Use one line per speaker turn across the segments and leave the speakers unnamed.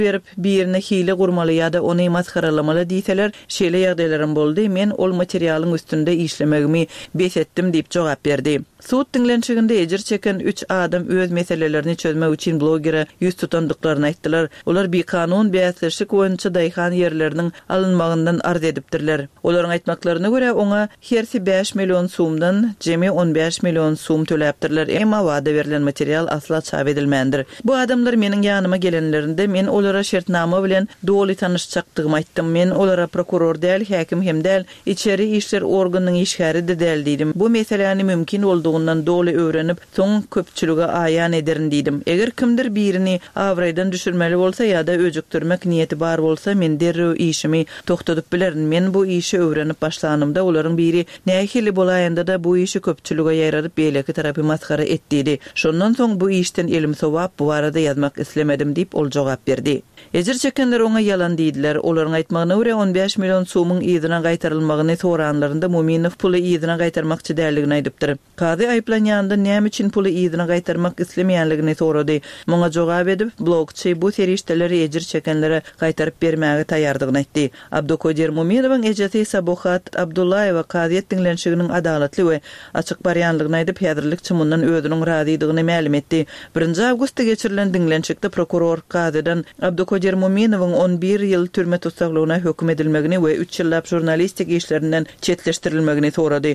berip birine hile gurmaly ýa-da ony maskaralamaly diýseler, şeýle ýagdaýlarym boldy. Men ol materialyň üstünde işlemegimi besetdim diýip jogap berdi. Suut dinlençiginde ejir çeken 3 adam öz meselelerini çözmek için blogere yüz tutandıklarını aýtdylar. Olar bir kanun beýatlyşyk boýunça daýhan ýerleriniň alınmagyndan arz edipdirler. Olaryň aýtmaklaryna görä oňa hersi 5 million soomdan jemi 15 million soom töläpdirler. Emma wada berilen material asla çap edilmändir. Bu adamlar meniň ýanyma gelenlerinde men olara şertnama bilen doly tanışjakdygymy aýtdym. Men olara prokuror däl, häkim hem däl, içeri işler organynyň işgäri de däl diýdim. Bu meseleni mümkin olduğundan doly öwrenip, soň köpçülüge aýan ederin diýdim. Eger kimdir birini awraýdan düşürmeli bolsa ýa-da öjükdirmek niýeti bar bolsa, men derrew işimi toktadyp bilerin. Men bu işi öwrenip başlanymda olaryň biri nähili bolaýanda da bu işi köpçülüge ýaradyp beýleki tarapy maskara etdi. Şondan soň bu işten elim sowap bu arada ýazmak islemedim diýip ol jogap berdi. Ejir çekenler oňa ýalan diýdiler. Olaryň aýtmagyna görä 15 million soomyň ýyzyna gaýtarylmagyny soranlarynda Muminov puly ýyzyna gaýtarmakçy däligini aýdypdyr. Kady aýplanýanda näme üçin puly ýyzyna gaýtarmak islemeýänligini sorady. Muňa jogap edip, blogçy bu serişdeleri ejir çekenlere gaýtaryp bermäge taýýardygyny aýtdy. Abdukodir Muminowyň ejeti Sabohat Abdullayewa kadyet dinlenşiginiň adalatly we açyk barýanlygyny aýdyp, häzirlik çymyndan özüniň razydygyny ma'lum etdi. 1 awgustda geçirilen dinlenşikde prokuror kadydan Abdukodir Muminowyň 11 ýyl türme tutsaklygyna hökm edilmegini we 3 ýyllap jurnalistik işlerinden çetleştirilmegini sorady.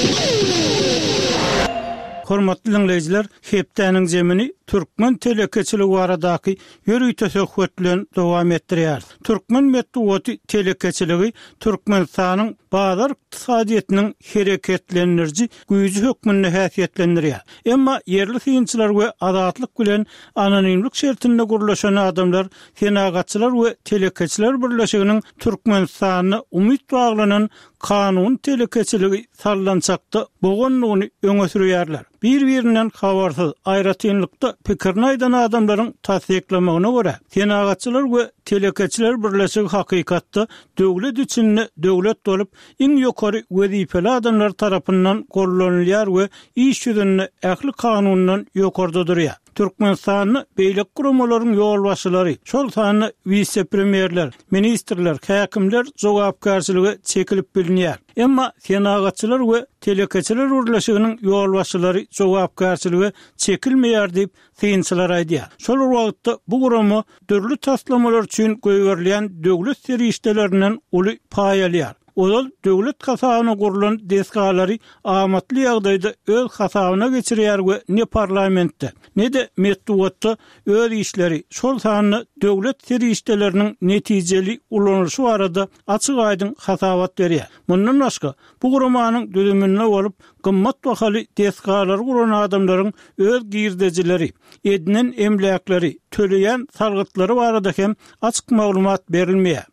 Hormatly dinleyijiler, hepdäniň jemini Türkmen telekeçiligi baradaky ýörüýte söhbetlerini dowam etdirýär. Türkmen medeniýeti telekeçiligi Türkmenistanyň bazar iqtisadyetiniň hereketlendiriji güýji hökmüne häsiýetlendirýär. Emma yerli synçylar we azatlyk bilen anonimlik şertinde gurlaşan adamlar, senagatçylar we telekeçiler birleşiginiň Türkmenistanyna umyt baglanan kanun telekeçiligi sallançakda bogonlygyny öňe sürýärler. Bir-birinden habarsyz aýratynlykda pikirini aýdan adamlaryň tasdiklamagyna görä, senagatçylar we telekeçiler birleşigi hakykatda döwlet üçin döwlet bolup iň ýokary wezipeli adamlar tarapyndan gollanylýar we iş ýüzünde ähli kanundan ýokarda durýar. Türkmenistanyň beýlek guramalaryň ýolbaşçylary, şol sany vice-premierler, ministrler, häkimler jogapkarçylygy çekilip bilinýär. Emma senagatçylar we telekeçiler birleşiginiň ýolbaşçylary jogapkarçylygy çekilmeýär diýip synçylar aýdýar. Şol wagtda bu guramy dürli taslamalar üçin göýberilýän döwlet serişdelerinden uly pay alýar. Olal döwlet hasabyna gurulan desgalary amatly ýagdaýda öz hasabyna geçirýär we ne parlamentde, ne de medeniýetde öz işleri, şol sany döwlet serişdeleriniň netijeli ulanýyşy barada açyk aýdyn hasabat berýär. Mundan başga bu guramanyň düzümine bolup gymmat bahaly desgalar guran adamlaryň öz girdejileri, edinen emlakleri, töleýän salgytlary barada hem açyk maglumat berilmeýär.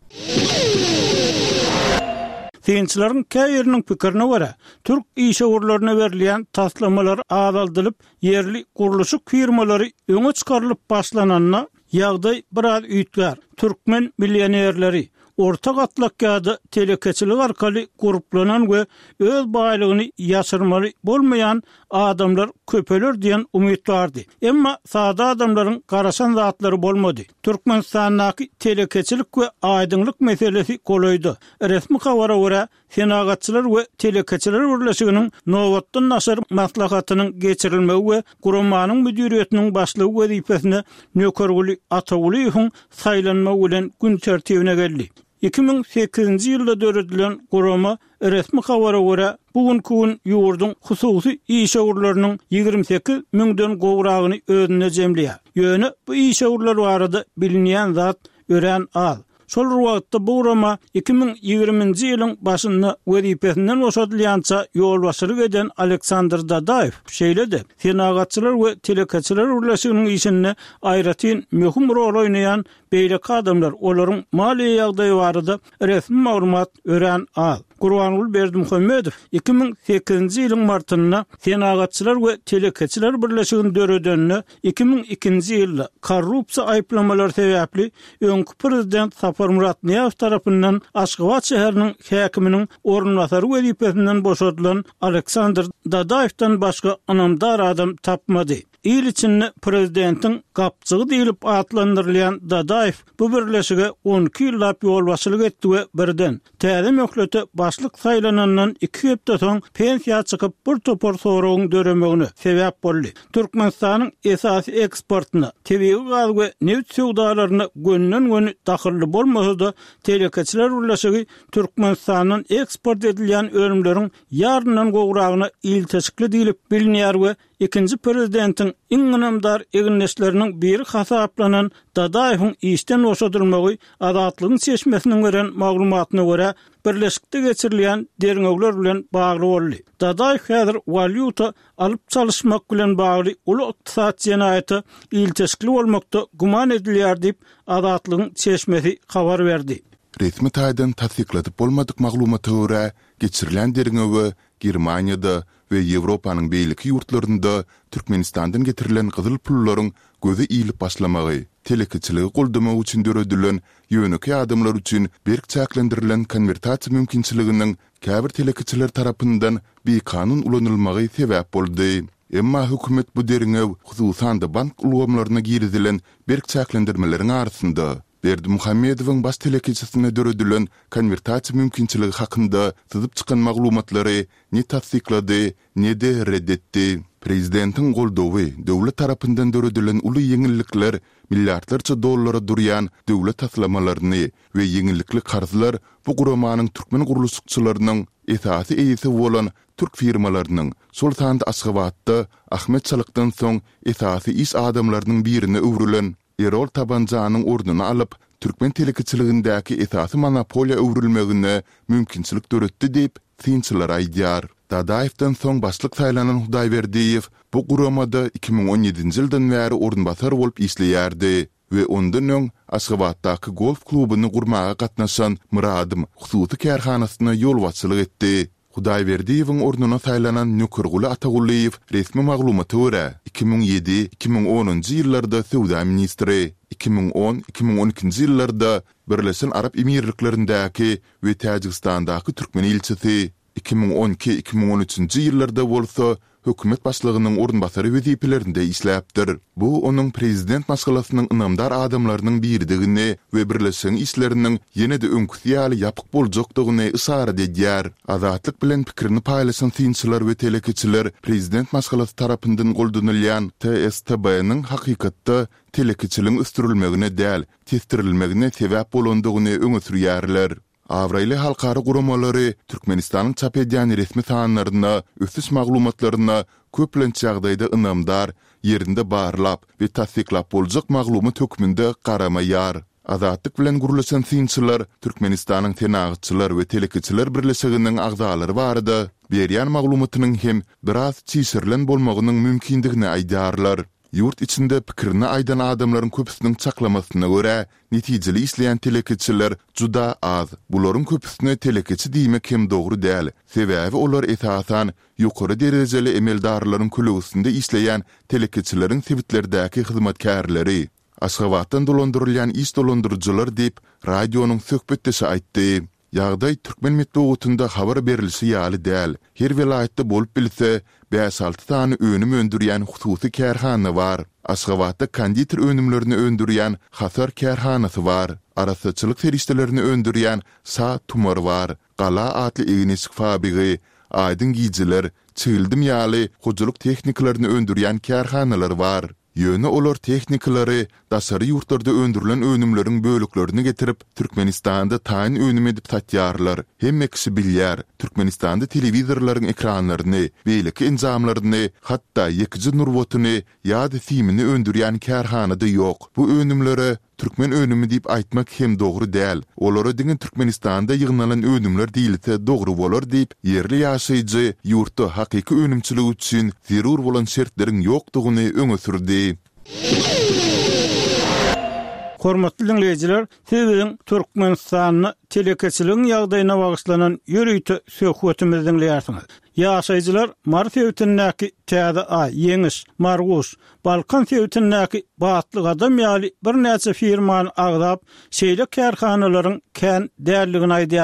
Synçylaryň käýeriniň pikirine görä, türk işgörlerine berilýän taslamalar azaldylyp, yerli guruluşy firmalary öňe çykarylyp başlananyna ýagdaý biraz üýtgär. Türkmen millionerleri ortak atlakýada telekeçilik arkaly gruplanan we öz baýlygyny ýaşyrmaly bolmaýan adamlar köpeler diýen umyt bardy. Emma sada adamlaryň garaşan zatlary bolmady. Türkmenistanyň telekeçilik we aýdynlyk meselesi golaýdy. Resmi habara görä, senagatçylar we telekeçiler birleşiginiň nowatdan naşar maslahatynyň geçirilmegi we guramanyň müdiriýetiniň başlygy wezipesine nökerguli Atagulyň saýlanma bilen gün tertibine geldi. 2008-nji ýylda döredilen gurama resmi habara görä, bugünkü gün ýurdun hususy işgörlerini 28 000den gowragyny özüne jemleýär. Ýöne bu işgörler barada bilinýän zat ören al. Şol wagtda bu gurama 2020-nji ýylyň başynda wezipesinden boşadylýança ýolbaşçylyk eden Aleksandr Dadayew şeýledi. Senagatçylar we telekeçiler birleşiginiň işinde aýratyn möhüm rol oýnaýan beýleki adamlar olaryň maliýe ýagdaýy barada resmi maglumat ören al. Gurbanul Berdimuhammedow 2008-nji ýylyň martynda senagatçylar we telekeçiler birleşiginiň döredenine 2002-nji ýylda korrupsiýa aýplamalar sebäpli öňkü prezident Sapar Murat Niýazow tarapyndan Aşgabat şäheriniň häkiminiň ornbasary wezipesinden boşadylan Aleksandr Dadayew'dan başga anamdar adam tapmady. il içinde prezidentin gapçığı deyilip adlandırılan Dadayev bu birleşige 12 ýyllap ýol başçylyk etdi we birden täze möhlete başlyk saýlanandan 2 hepde soň pensiýa çykyp bir topar soragyň döremegine sebäp boldy. Türkmenistanyň esasy eksportyna, tebii gaz we neft sowdalaryna gönnen dahilli bolmasa da telekeçiler birleşigi Türkmenistanyň eksport edilen örümleriň ýaryndan gowragyna il teşkil edilip bilinýär we ikinci prezidentin inginamdar eginleşlerinin biri hasaplanan Dadayewiň işten oşadylmagy adatlygyň seçmesiniň veren maglumatyna görä birleşikde geçirilen derňegler bilen bagly boldy. Dadayew häzir valyuta alyp çalışmak bilen bagly uly ykdysat jenaýaty il teşkil bolmakda guman edilýär diýip adatlygyň seçmesi habar berdi.
Resmi taýdan tasdikladyp bolmadyk maglumaty görä geçirilen derňegi Germaniýada we Ýewropanyň beýleki ýurtlarynda Türkmenistandan getirilen gyzyl pullaryň gözi iýilip başlamagy, telekeçiligi goldamak üçin döredilen ýöneki adamlar üçin berk çäklendirilen konvertasiýa mümkinçiliginiň käbir telekeçiler tarapyndan bir kanun ulanylmagy sebäp boldy. Emma hökümet bu derňew hususan da bank ulgamlaryna girdilen berk çäklendirmeleriň arasynda Berdi Muhammedowyň bas telekeçisine döredilen konvertasiýa mümkinçiligi hakynda tyzyp çykan maglumatlary ne tasdiklady, ne de reddetdi. Prezidentin goldawy döwlet tarapyndan döredilen uly ýeňillikler milliardlarça dollara durýan döwlet taslamalaryny we ýeňillikli karzylar bu guramanyň türkmen guruluşçylarynyň esasy eýisi bolan türk firmalarynyň sol sanda Aşgabatda Ahmet Çalykdan soň esasy iş adamlarynyň birine öwrülen Erol Tabancanyň orduny alyp türkmen telekeçiligindäki esasy monopoliýa öwrülmegine mümkinçilik döretdi diýip synçylar aýdýar. Dadayevden soň başlyk saýlanan Hudaýberdiýew bu guramada 2017-nji ýyldan bäri ornbasar bolup işleýärdi we ondan öň Aşgabatdaky golf klubyny gurmaga gatnaşan Muradym hususy kärhanasyna ýolbaşçylyk etdi. Hudaýberdiýewiň ornuna saýlanan Nökerguly Atagullayew resmi maglumaty görä 2007-2010-njy ýyllarda Sowda ministri, 2010-2012-njy ýyllarda Birleşen Arap Emirliklerindäki we Täjikistandaky türkmen elçisi, 2012-2013-njy ýyllarda bolsa hökümet başlygynyň ornbasary wezipelerinde işläpdir. Bu onuň prezident maskalasynyň ynamdar adamlarynyň biridigini we birleşen işleriniň ýene-de öňküsýäli ýapyk boljakdygyny ysgar edýär. Azatlyk bilen pikirini paýlaşan synçylar we telekeçiler prezident maskalasy tarapyndan goldanylýan TSTB-nyň hakykatda telekeçiligiň üstürilmegine däl, testirilmegine sebäp bolandygyny öňe sürýärler. Avraýly halkary guramalary Türkmenistanyň çap edýän resmi sanlaryna, ösüş maglumatlaryna köplençe ýagdaýda ynamdar, ýerinde barlap we tasdiklap boljak maglumat hökmünde garamaýar. Azatlyk bilen gurulşan synçylar Türkmenistanyň tenagçylar we telekeçiler birleşiginiň agzalary barada berýän maglumatynyň hem biraz çysyrlan bolmagynyň mümkindigini aýdarlar. Yurt içinde pikirini aydan adamların köpüsünün çaklamasyna görä netijeli işleyen telekeçiler juda az. Buların köpüsüne telekeçi diýmek hem dogry däl. Sebäbi olar esasan ýokary derejeli emeldarlaryň kulüsünde işleyen telekeçileriň sebitlerdäki hyzmatkärleri. Aşgabatdan dolandyrylýan iş dolandyrjylar diýip radionyň söhbetdesi aýtdy. Ýagdaý türkmen metodunda habar berilisi ýaly däl. Her vilayatda bolup bilse 5-6 tane önüm öndürýän hususy kärhana var. Aşgabatda konditer önümlerini öndürýän Hasar kärhanasy var. Arasaçylyk serişdelerini öndürýän Sa Tumar var. Gala atly egnesik fabrigi, aydyn giýjiler, çyldım ýaly hojalyk tehnikalaryny öndürýän kärhanalar var. Ýöne olar tehnikalary daşary ýurtlarda öndürilen önümleriň bölüklerini getirip Türkmenistanda taýyn önüm edip satýarlar. Hemme kişi bilýär, Türkmenistanda telewizorlaryň ekranlaryny, beýleki enzamlaryny, hatda ýekiji nurwotuny ýa-da filmini öndürýän kärhanada ýok. Bu önümlere Türkmen önümü diýip aýtmak hem dogry däl. Olara diňe Türkmenistanda ýygnalan önümler diýilse dogry bolar diýip yerli ýaşaýjy ýurtda hakyky önümçilik üçin zerur bolan şertleriň ýokdugyny öňe sürdi.
Hormatly dinleyijiler, siziň Türkmenistanyň telekeçiligiň ýagdaýyna bagyşlanan ýörüýte söhbetimizi dinleýärsiňiz. Ýaşaýjylar Mars ýewitindäki täze ay, ýeňiş, marguş, Balkan ýewitindäki batlyk adam ýaly bir näçe firmany agdap, şeýle kärhanalaryň kän därligini aýdýarlar.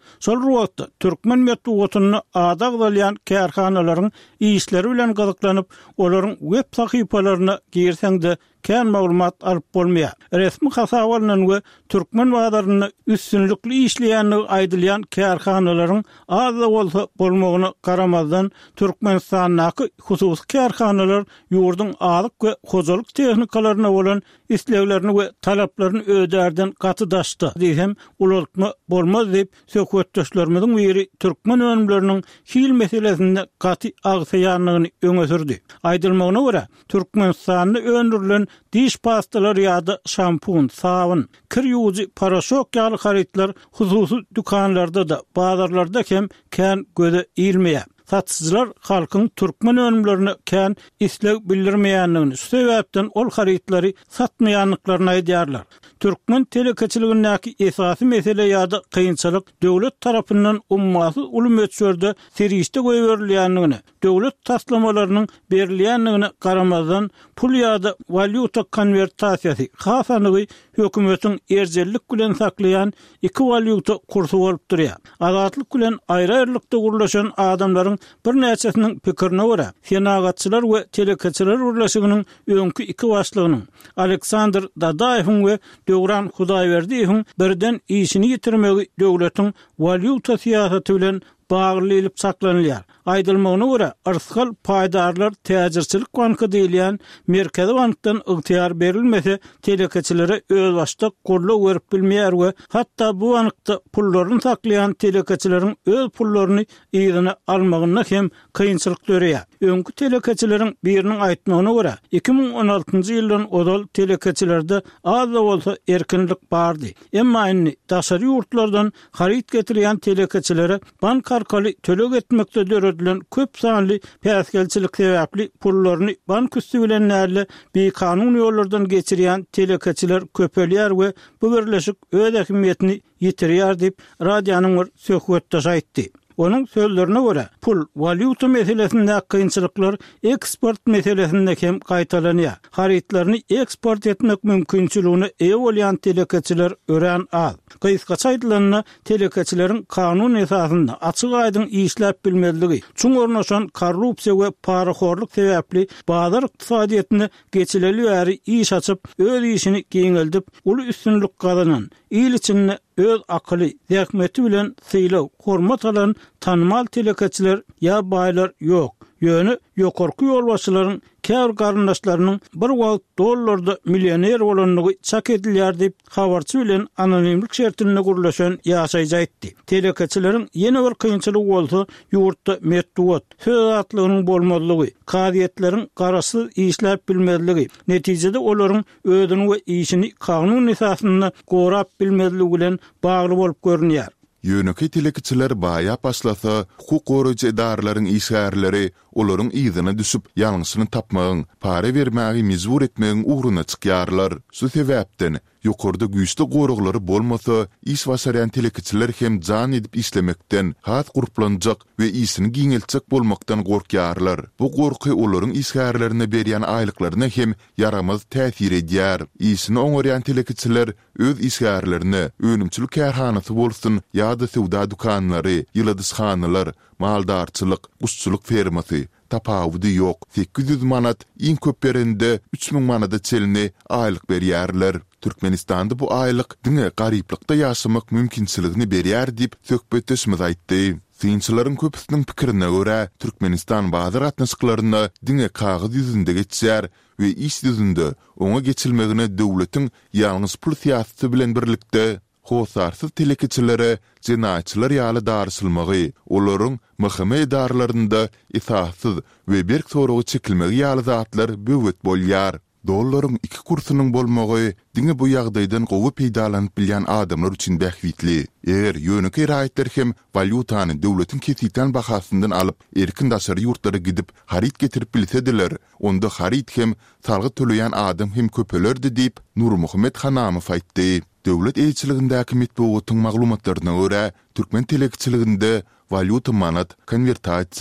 Sol ruwatda türkmen metbuatyny adagdalyan kärhanalaryň işleri bilen gyzyklanyp, olaryň web sahypalaryna girseňde kän maglumat alyp bolmaýar. Resmi hasabalaryndan we türkmen wagtlaryny üstünlükli işleýänini aýdylýan kärhanalaryň az da bolsa bolmagyna garamazdan Türkmenistanyň hususy kärhanalar ýurdun alyk we hojalyk tehnikalaryna bolan isleglerini we talaplaryny öderden gatydaşdy diýsem ulanma bolmaz diýip söhbetdeşlerimiziň biri türkmen önümleriniň hil meselesinde gaty agsaýanlygyny öňe sürdi. Aýdylmagyna görä Türkmenistanyny öndürilen diş pastalar ýa-da şampun, sabun, kir ýuwjy, paraşok ýaly haritler hususy dükanlarda da, bazarlarda hem kän göze ilmeýär. Satçylar halkyň türkmen önümlerini kän isleg bildirmeýänligini, şu sebäpden ol haritleri satmaýanlyklaryny aýdýarlar. Türkmen telekeçiligindäki esasy mesele ýa-da kynçylyk döwlet tarapyndan ummaty ulumetsörde serişde goýberilýänligini, döwlet taslamalarynyň berilýänligine garamazdan pul ýa-da valyuta konvertasiýasy hasanygy hökümetiň erjellik bilen saklaýan iki valyuta kursu bolup durýar. Azatlyk bilen aýry-aýrylykda gurlaşan adamlaryň bir näçesiniň pikirine görä, senagatçylar we telekeçiler urlaşygynyň öňkü iki başlygynyň Aleksandr Dadaýewiň we Döwran Hudaýberdiýewiň birden işini ýitirmegi döwletiň valyuta siýasaty bilen baglylyp saklanýar. Aýdylmagyna görä, arsygal paýdarlar täjirçilik banky diýilýän Merkezi bankdan ygtyýar berilmese, telekeçilere öz başda golluk berip bilmeýär we hatda bu bankda pullaryny saklaýan telekeçileriň öz pullaryny ýygyna almagyna hem kynçylyk görýär. Öňkü telekeçileriň biriniň aýtmagyna görä, 2016-njy ýyldan odal telekeçilerde az da bolsa erkinlik bardy. Emma indi daşary ýurtlardan harit getirýän telekeçilere bank arkaly tölek etmekde döredilen köp sanly päsgelçilik sebäpli pullaryny bank üstü bilen näle bir kanun ýollardan geçirýän telekeçiler köpelýär we bu birleşik öz ähmiýetini ýitirýär diýip radionyň bir söhbetde aýtdy. Onun sözlerine göre pul valyuta meselesinde kıyınçılıklar eksport meselesinde hem kaytalanıyor. Haritlerini eksport etmek mümkünçülüğünü evolyan telekeçiler ören al. Kıyıskaç aydılarına telekeçilerin kanun esasında açık aydın işlep bilmezliği, çun ornaşan korrupsiya ve paraxorluk sebepli bazar iktisadiyetini geçileli yeri iş açıp öz işini giyineldip ulu üstünlük kazanan, il içinde öz akıllı, zahmeti bilen sıylav, hormat alan tanımal telekeçiler ya baylar yok. Yönü yokorku yolbaşçıların kär garyndaşlarynyň bir wagt dollarda millioner bolanlygy çak edilýär diýip habarçy bilen anonimlik şertine gurlaşan ýaşaýjy aýtdy. Telekeçileriň ýene bir kynçylygy bolsa ýurtda metduat, höwatlygynyň bolmazlygy, kadiýetleriň garaşsyz işläp bilmezligi, netijede olaryň özüni we işini kanun esasynda gorap bilmezligi bilen bagly bolup görünýär.
Yönöki telekeçiler baýa başlasa, hukuk goraýjy edarlaryň işgärleri olaryň ýygyna düşüp ýalňysyny tapmagyň, para bermägi mezbur etmegiň uğruna çykýarlar. Şu sebäpden ýokarda güýçli goraglary bolmasa, iş başarýan telekeçiler hem jan edip işlemekden, hat guruplanjak we işini giňelçek bolmakdan gorkýarlar. Bu gorky olaryň işgärlerine berýän aýlyklaryna hem yaramaz täsir edýär. İşini oňarýan telekeçiler öz işgärlerini önümçilik kärhanasy bolsun ýa-da sowda dukanlary, ýyldızxanalar, maldarçylyk, guşçuluk fermasy tapawudy ýok. 800 manat, iň köp berende 3000 manada çelini aýlyk berýärler. Türkmenistanda bu aýlyk diňe garyplykda ýaşamak mümkinçiligini berýär diýip söhbetdeşimiz aýtdy. Synçylaryň köpüsiniň pikirine görä, Türkmenistan bazar atnaşyklaryna diňe kagyd ýüzünde geçýär we iş ýüzünde oňa geçilmegine döwletiň ýalňyz pul siýasaty bilen birlikde hosarsız telekeçilere jenaýatçylar ýaly darysylmagy, olaryň mahkeme edarlarynda esassız we berk soragy çekilmegi ýaly zatlar böwet bolýar. Dollaryň iki kursunyň bolmagy diňe bu ýagdaýdan gowy peýdalanyp bilýän adamlar üçin bähwitli. Eger ýönöki raýatlar hem valyutany döwletiň kesiten bahasyndan alyp erkin daşary ýurtlara gidip harit getirip bilsediler, onda harit hem salgy töleýän adam hem köpelerdi diýip Nur Muhammed Hanamow aýtdy. Döwlet eýçiligindäki metbuatyň maglumatlaryna görä, türkmen telekeçiliginde valyuta manat, konvertasiýa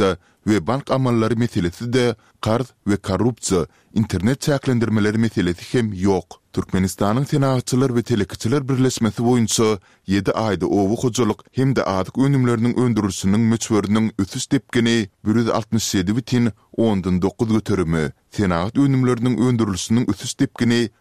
ve bank amallary meselesi de qarz ve korrupsiya, internet çäklendirmeleri meselesi hem yok. Türkmenistanyň senatçylar we telekiçiler birleşmesi boýunça 7 aýda owu hojuluk hem de adyk önümleriniň öndürülüşiniň möçberiniň ötüş tepkini 167,9 göterimi, senat önümleriniň öndürülüşiniň ötüş tepkini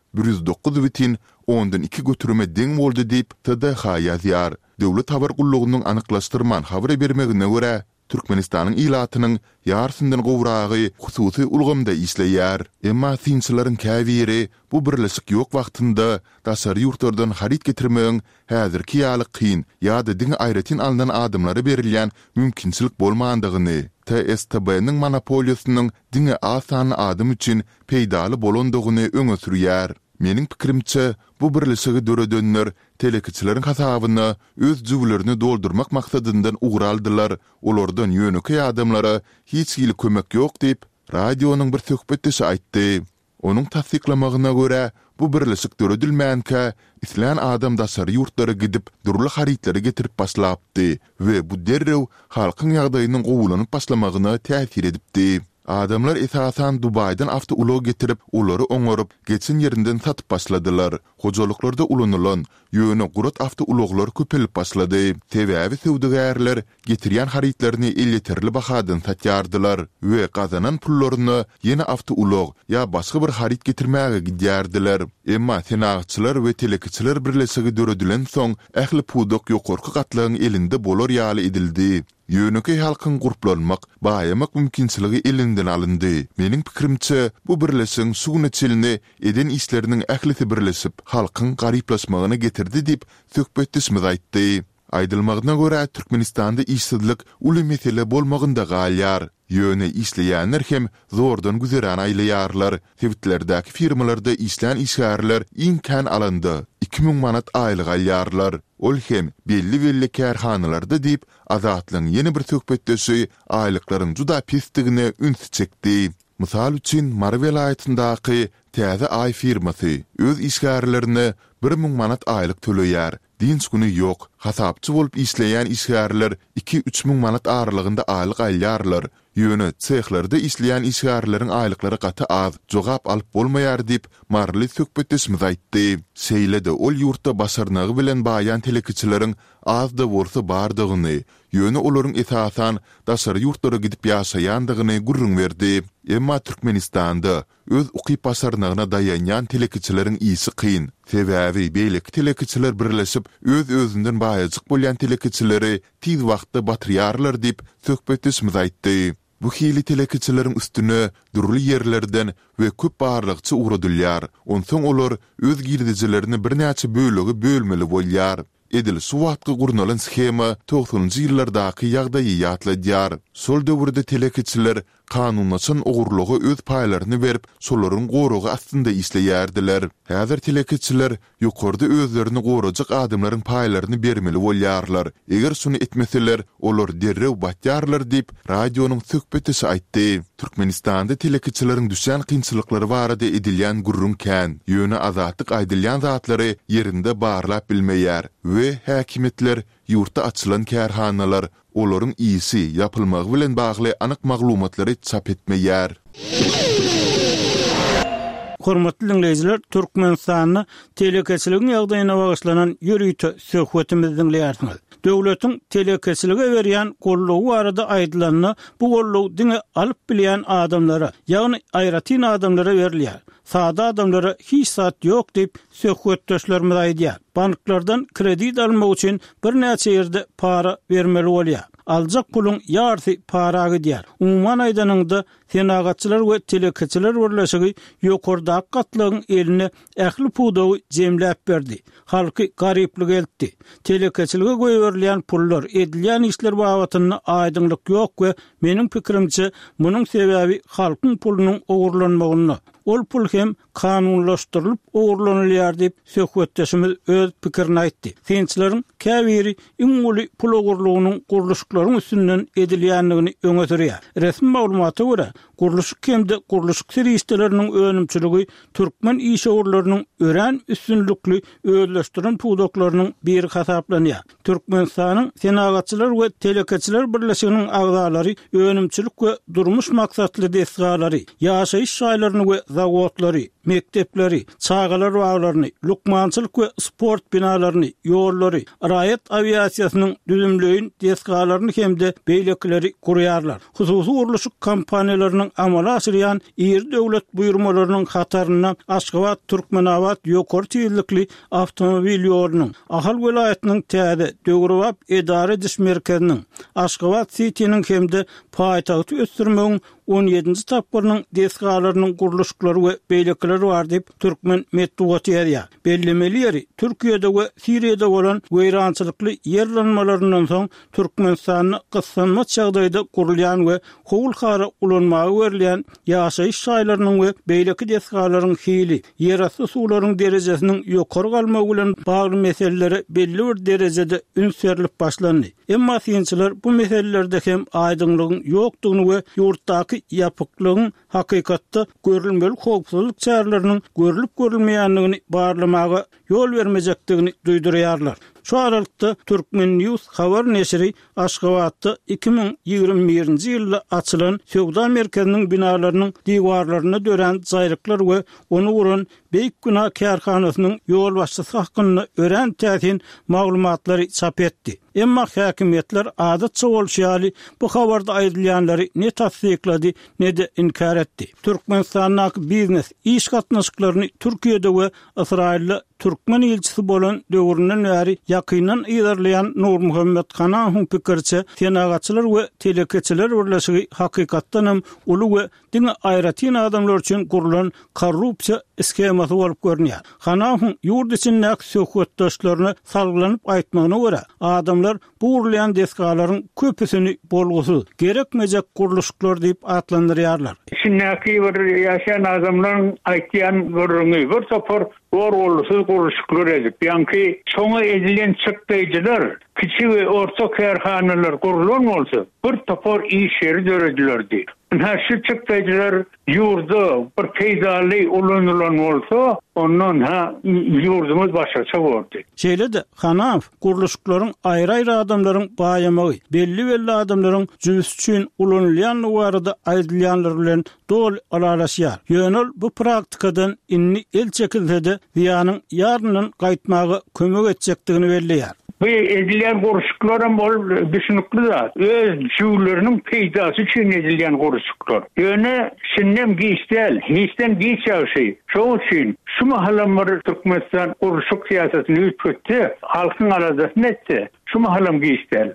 109,2 göterime deň boldy diýip TDH ýazýar. Döwlet habar gullugynyň anyklaşdyrman habar bermegine görä, Türkmenistanyň ilatynyň ýarşyndan gowragy hususy ulgamda işleýär. Emma tinçilerin käbiri bu birleşik ýok wagtynda daşary ýurtlardan harit getirmegiň häzirki ýaly kyn ýa-da diňe aýratyn alynan adamlary berilýän mümkinçilik bolmandygyny, TSTB-niň monopoliýasynyň diňe asan adam üçin peýdaly bolandygyny öňe sürýär. Meniň pikirimçe, bu birleşigi döredönler telekiçilerin hasabyna öz jüwlerini doldurmak maksadyndan ugraldylar. Olardan ýöneki adamlara hiç ýyly kömek ýok diýip radionyň bir söhbetçisi aýtdy. Onuň tasdiklamagyna görä, bu birleşik döredilmänkä islan adam daşary ýurtlara gidip durly haritleri getirip başlapdy we bu derrew halkyň ýagdaýynyň gowulanyp başlamagyna täsir edipdi. Adamlar esasan Dubaydan avtoulog getirip, olary oňaryp, geçin ýerinden satyp başladylar. Hojoluklarda ulunulan, ýöne gurat avtouloglar köpelip başlady. Sebäbi sewdegärler getirýän haritlerini elleterli bahadan satýardylar we gazanan pullaryny ýene avtoulog ýa başga bir harit getirmäge gidýärdiler. Emma senatçylar we telekiçiler birleşigi döredilen soň ähli pudok ýokarky gatlagyň elinde bolar ýaly edildi. Ýöneki halkyň gurplanmak, baýamak mümkinçiligi elinden alındy. Meniň pikirimçe, bu birleşiň suwnaçylny eden işleriniň ählisi birleşip, halkyň garyplaşmagyny getirdi diýip söhbetçimiz aýtdy. Aýdylmagyna görä, Türkmenistanda işsizlik uly mesele bolmagynda galýar. Ýöne işleýänler hem zordan güzeran aýlaýarlar. Sewitlerdäki firmalarda işlän işgärler iňkän alanda 2000 manat aýlyk alýarlar. Ol hem belli kärhanalarda diýip Azatlyň ýeni bir söhbetdeşi aýlyklaryň juda pisdigine üns çekdi. Mysal üçin Marvel aýatyndaky täze aý firmasy öz işgärlerini 1000 manat aýlyk töleýär. Dinç güni ýok. Hasapçy bolup işleýän işgärler 2-3 000 manat aralygynda aýlyk alýarlar. Ýöne çehlarda işleýän işgärleriň aýlyklary gaty az, jogap alyp bolmaýar diýip marly söhbetçimiz aýtdy. Şeýlede ol ýurtda başarnagy bilen baýan telekiçileriň az da bolsa bardygyny, ýöne olaryň esasan daşary ýurtlara gidip ýaşaýandygyny gurrun berdi. Emma Türkmenistanda öz ukyp başarnagyna daýanýan telekiçileriň ýyşy kyn. Sebäbi beýleki telekiçiler birleşip öz-özünden baýajyk bolýan telekiçileri tiz wagtda batyrýarlar diýip söhbetçimiz aýtdy. Bu hili telekiçilerin üstüne durly yerlerden we köp barlykçy uğradylýar. Onsoň olar öz girdijilerini bir näçe bölegi bölmeli bolýar. Edil suwatky gurnalan schema 90-njy ýyllardaky ýagdaýy ýatladýar. Sol döwürde telekiçiler kanunlaçyn ogurlugy öz paýlaryny berip, şolaryň gorugy astynda işleýärdiler. Häzir telekiçiler ýokarda özlerini gorajak adamlaryň paýlaryny bermeli bolýarlar. Eger şunu etmeseler, olar derrew batýarlar diýip radionyň söhbetçisi aýtdy. Türkmenistanda telekiçileriň düşen kynçylyklary barada edilýän gurrun kän. Ýöne azatlyk aýdylýan zatlary yerinde barlap bilmeýär we häkimetler ýurtda açylan kärhanalar olaryň iyisi yapylmagy bilen bagly anyk maglumatlary çap etmeýär.
Hormatly dinleyijiler, Türkmenistanyň telekiçiligiň ýagdaýyna bagyşlanan ýürüýte söhbetimizi dinleýärsiňiz. Döwletiň telekiçilige berýän gollugy barada aýdylanyny bu gollugy diňe alyp bilýän adamlara, ýagny aýratyn adamlara berilýär. Sada adamlara hiç saat ýok diýip söhbetdeşlerimiz aýdýar. Banklardan kredit almak üçin bir näçe ýerde para bermeli bolýar. Aljak pulun ýarty para gidýär. Umman aýdanynda senagatçylar we telekiçiler birleşigi ýokarda gatlagyň eline ähli pudowy jemläp berdi. Halky garyplyk eltdi. Telekiçilige goýberýän pullar edilýän işler babatyna aýdynlyk ýok we meniň pikirimçe munyň sebäbi halkyň pulunyň ogurlanmagyny. Ol pul hem kanunlaşdyrylyp ogurlanylýar diýip söhbetdeşimiz öz pikirini aýtdy. Tinçleriň käbiri iňuli pul ogurlugynyň guruluşlaryň üstünden edilýänligini öňe sürýär. Resmi maglumata görä guruluşyk hemde guruluşyk serişdeleriniň önümçiligi türkmen işagurlarynyň ören üstünlükli özleşdiren pudoklarynyň biri hasaplanýar. Türkmenistanyň senagatçylar we telekeçiler birleşiginiň agdalary önümçilik we durmuş maksatly desgalary, ýaşaýyş şaýlaryny we zawotlary, mektepleri, çağalar bağlarını, lukmançılık ve sport binalaryny, ýollary, raýat aviasiýasynyň düzümlüğün desgalaryny hemde beýlekleri gurýarlar. Hususy uruluşyk kampaniýalarynyň amala aşyrýan ýer döwlet buýrmalarynyň hataryna Aşgabat Türkmenawat ýokary tezlikli awtomobil ýolunyň, Ahal welaýatynyň täze Döwrewap edara ediş merkeziniň, Aşgabat City'niň hemde paýtagty ösdürmegiň 17-nji tapgyrynyň desgalarynyň guruluşlary we beýlekleri bar diýip türkmen medeniýeti ýerýär. Bellemeli ýeri Türkiýede we Siriýede bolan weýrançylykly ýerlenmelerden soň Türkmenistanyň gyssanma çagdaýda gurulýan we howul-hara ulanmagy berilýän ýaşaýyş şaýlarynyň we beýleki desgalarynyň hili, ýerasty suwlaryň derejesiniň ýokary galmagy bilen bagly meseleleri belli bir derejede ünserilip başlandy. Emma synçylar bu meselelerde hem aýdynlygyň ýokdugyny we ýurtdaky ýapyklygyň hakykatda görülmeli howpsuzlyk çaralarynyň görülüp görülmeýänligini barlamaga ýol bermejekdigini duýdurýarlar. Şu aralykda Türkmen News habar neşri Aşgabatda 2021-nji ýylda açylan Sowda merkeziniň binalarynyň diwarlaryna dören jaýryklar we onu uran Beýik Günah Kärhanasynyň ýol başçysy hakynda ören täsin maglumatlary çap etdi. Emma häkimetler adatça bolşýaly bu habarda aýdylýanlary ne tasdiklady ne de inkar etdi. Türkmenistanyň biznes iş gatnaşyklaryny Türkiýede we Israilde Türkmen elçisi bolan döwründen bäri ýakynan ýerleýän Nur Muhammed Hanaň pikirçe senagatçylar we telekeçiler birleşigi hakykatdan hem uly we diňe aýratyn adamlar üçin gurulan korrupsiýa iskemasy bolup görünýär. Hanaň ýurt içindäki söhbetdaşlaryna salgylanyp aýtmagyna görä, adamlar bu urulýan desgalaryň köpüsini bolgusy gerekmejek guruluşlar diýip atlandyrýarlar.
Şimdiki bir ýaşaýan adamlaryň aýtýan görüňi bir topar guruluşy guruluşlar edip, ýa-ni çoňa edilen çykdyjylar, kiçik we orta kärhanalar gurulan bolsa, bir topar iş ýeri döredilerdi. Şu çykdyjylar ýurda bir peýdaly ulanılan bolsa, ondan ýurdumuz başgaça boldy.
Şeýle-de Hanaň guruluşlaryň aýry-aýry adamlaryň baýamagy, belli adamlaryň jübüs üçin ulanylýan barada aýdylýanlar bilen dol alalaşýar. Ýönül bu praktikadan inni el çekilse-de ýanyň ýarnyň gaýtmagy kömek etjekdigini belliýär.
Bu edilen guruluşlarım bol düşünükli zat. Öz jüwleriniň peýdasy üçin edilen guruluşlar. Ýöne sinnem giýstel, hiçden giýçäşi. Şo üçin şu mahallamary Türkmenistan guruluşyk siýasatyny ýürütdi, halkyň aradasyny etdi. Şu mahallam giýstel.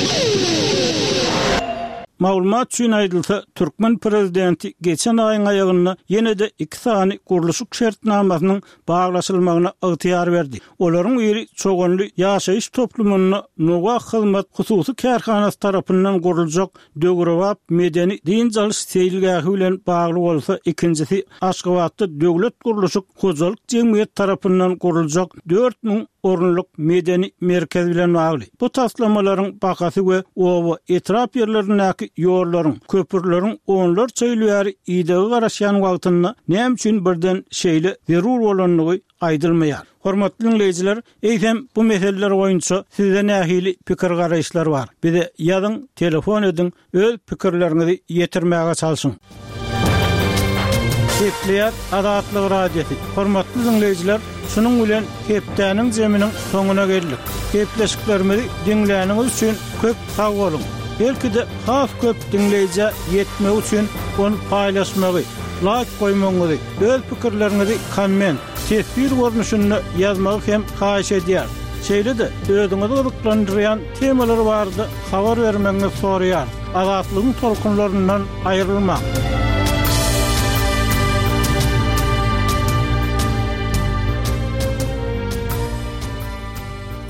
Maglumat üçin aýdylsa, Türkmen prezidenti geçen aýyň aýagyna ýene-de 2 sany guruluşyk şertnamasynyň baglaşylmagyna ygtyýar berdi. Olaryň biri çoğunly ýaşaýyş toplumyna nowa hyzmat hususy kärhanasy tarapyndan guruljak Döwrewap medeni diňjalys seýilgähi bilen bagly bolsa, ikincisi Aşgabatda döwlet guruluşyk hojalyk jemgyýet tarapyndan guruljak 4000 orunluk medeni merkez bilen bagly. Bu taslamalaryň bakasy we owa etrap ýerlerindäki ýollaryň, köpürleriň onlar çöýlýär ýygy garaşýan wagtynda näme üçin birden şeýle zerur bolanlygy aýdylmaýar. Hormatly dinleýijiler, eýsem bu meseleler boýunça sizde nähili pikir garaşlar bar. Bize ýazyň, telefon edin, öz pikirlerinizi ýetirmäge çalşyň. Hepleýär Adatlyk radiosi. Hormatly dinleýijiler, şunun bilen hepdäniň jeminiň soňuna geldik. Hepleşiklerimizi dinläniňiz üçin köp sag bolun. Belki de has köp dinleýije ýetmek üçin onu paýlaşmagy, like goýmagy, öz pikirlerinizi komment, tesbir görnüşünde ýazmagy hem haýyş edýär. Şeýle-de özüňizi gyzyklandyrýan temalar bardy, habar bermeňizi soraýar. Adatlygyň tolkunlaryndan aýrylmak.